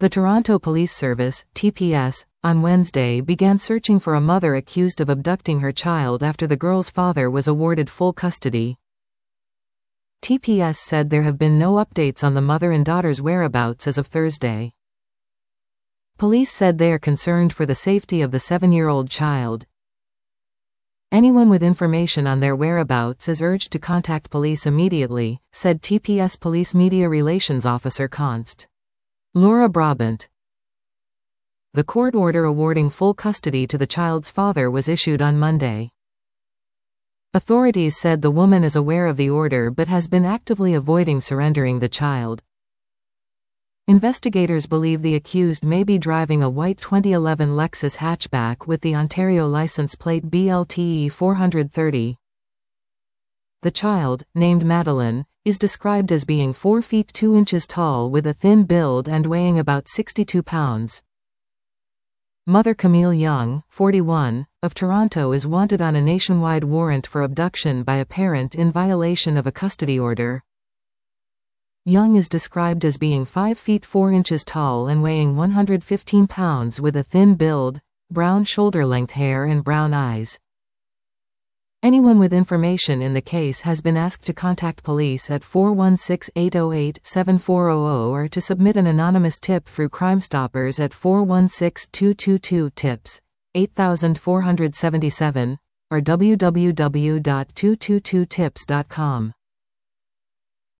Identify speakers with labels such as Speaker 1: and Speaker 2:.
Speaker 1: The Toronto Police Service, TPS, on Wednesday began searching for a mother accused of abducting her child after the girl's father was awarded full custody. TPS said there have been no updates on the mother and daughter's whereabouts as of Thursday. Police said they are concerned for the safety of the 7-year-old child. Anyone with information on their whereabouts is urged to contact police immediately, said TPS Police Media Relations Officer Const. Laura Brabant. The court order awarding full custody to the child's father was issued on Monday. Authorities said the woman is aware of the order but has been actively avoiding surrendering the child. Investigators believe the accused may be driving a white 2011 Lexus hatchback with the Ontario license plate BLTE 430. The child, named Madeline, is described as being 4 feet 2 inches tall with a thin build and weighing about 62 pounds. Mother Camille Young, 41, of Toronto is wanted on a nationwide warrant for abduction by a parent in violation of a custody order. Young is described as being 5 feet 4 inches tall and weighing 115 pounds with a thin build, brown shoulder-length hair and brown eyes. Anyone with information in the case has been asked to contact police at 416-808-7400 or to submit an anonymous tip through Crime Stoppers at 416-222-TIPS, 8477, or www.222tips.com.